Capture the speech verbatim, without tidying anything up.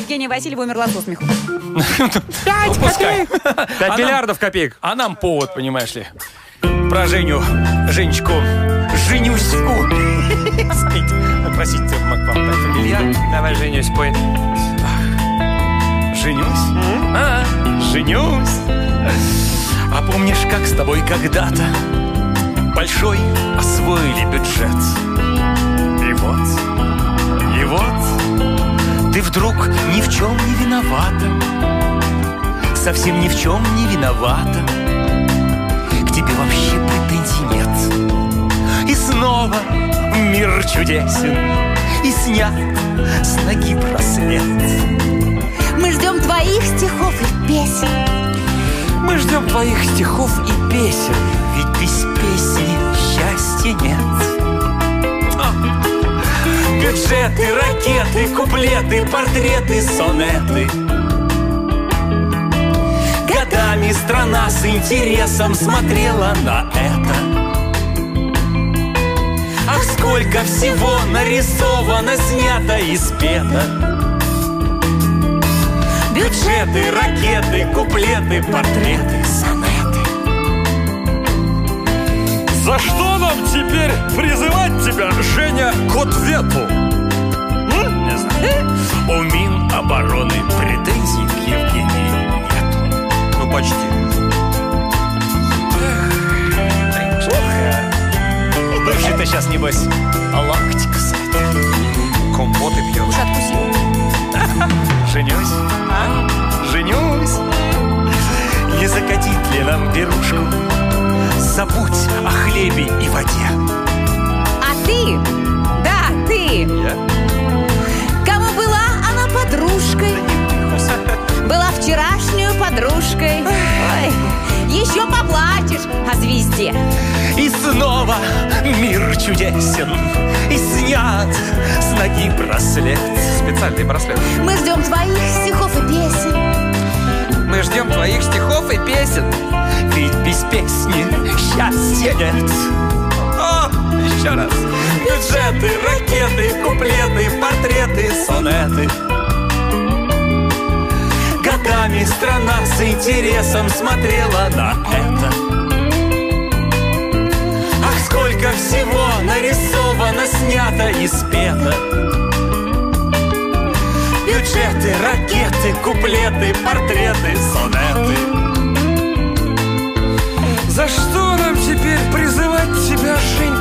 Евгения Васильева умерла со смеху. Пять копеек. Пять миллиардов копеек. А нам повод, понимаешь ли. Про Женю, Женечку, Женюську. Спеть. Простите, Макфам, дай фамильяр. Давай, Женюсь, спой. Женюсь? А, женюсь. А помнишь, как с тобой когда-то большой освоили бюджет? И вот, и вот, ты вдруг ни в чем не виновата. Совсем ни в чем не виновата. К тебе вообще претензий нет. И снова мир чудесен. И снят с ноги браслет. Мы ждем твоих стихов и песен. Мы ждем твоих стихов и песен. Ведь без песни счастья нет. А. Бюджеты, ракеты, куплеты, портреты, сонеты. Годами страна с интересом смотрела на это. Ах, сколько всего нарисовано, снято и спето. Бюджеты, ракеты, куплеты, портреты, сонеты. За что нам теперь призывать тебя, Женя, к ответу? М? Не знаю. У Минобороны претензий к Евгении нету. Ну, почти. Бывший-то сейчас, небось, локти кусает. Компоты пьет. Уж откусил. Женюсь, а? Женюсь. Не закатить ли нам пирушку? Забудь о хлебе и воде. А ты, да, ты, Я? кому была она подружкой? Была вчерашнюю подружкой. Ой, еще поплачешь о звезде. И снова мир чудесен. И снят с ноги браслет. Специальный браслет. Мы ждем твоих стихов и песен. Мы ждем твоих стихов и песен. Ведь без песни счастья нет. О, еще раз. Бюджеты, ракеты, куплеты, портреты, сонеты. Годами страна с интересом смотрела на это. Ах, сколько всего нарисовано, снято и спето. Бюджеты, ракеты, куплеты, портреты, сонеты. За что нам теперь призывать тебя, Жень,